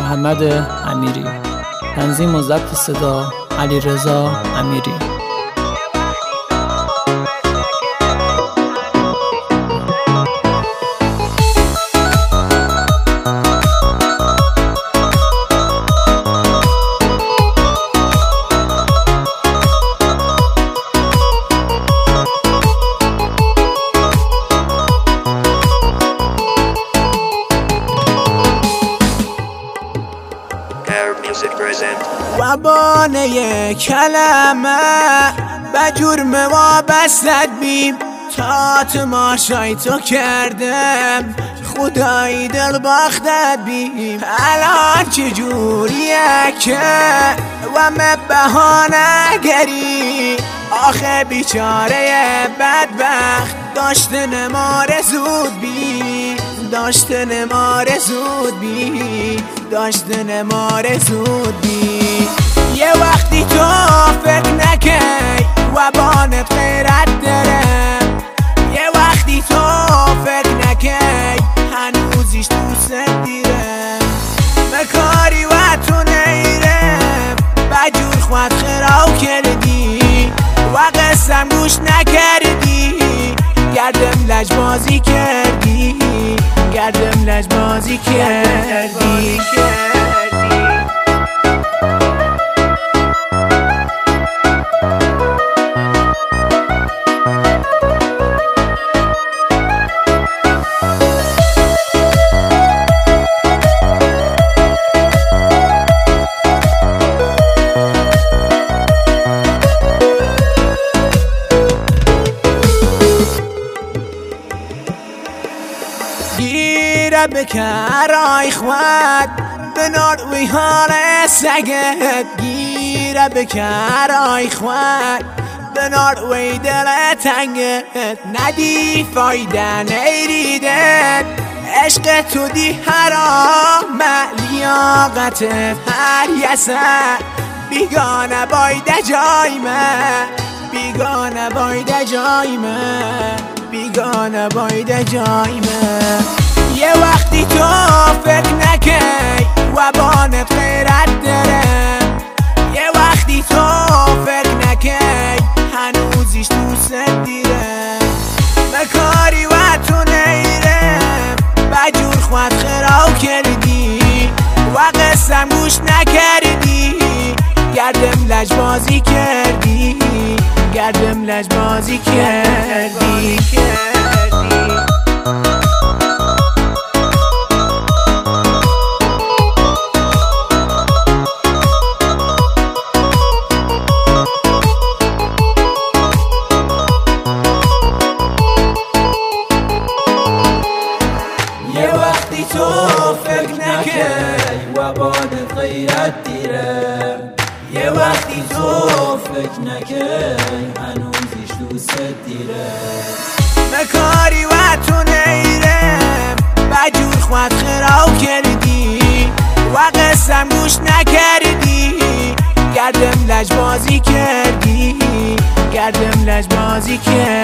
محمد امیری. تنظیم و ضبط صدا علیرضا امیری. وبانه کلمه به جرم وابستت بیم، تا تماشای تو کردم خدای دل باختت بیم. الان چجوریه که و من بهانه گری، آخه بیچاره بدبخت داشتن ماره زود بی، داشتن ماره زود بی، داشتن ماره زود بی. یه وقتی تو فکر نکی و بانت غیرت دارم، یه وقتی تو فکر نکی هنوزیش دوست دیرم. مکاری و تو نیرم بجور خود خراو کردی و قسم گوش نکردی، گردم لجبازی کردی، گردم لجبازی کردی. گیره بکرای خود به ناروی حال سگت، گیره بکرای خود به ناروی دل تنگت. ندی فایده نیریدت عشق تو دی حرام، لیاقتت هر یسه بیگانه بایده جای من، بیگانه بایده جای من، بیگانه بایده جای من. یه وقتی تو فکر نکی و بانت غیرت دارم، یه وقتی تو فکر نکی هنوزیش دوست دیرم. مکاری و تو نیرم بجور خود خراو کردی و قسم گوش نکردی، گردم لجبازی کردی، گردم لجبازی کردی. یه وقتی تو فکر نکی و بانت غیرت دیرم، یه وقتی تو فکر نکی هنوزیش دوست دیرم. مکاری و تو نیرم بجور خود خراو کردی و قسم گوش نکردی، گردم لجبازی کردی، گردم لجبازی کردی.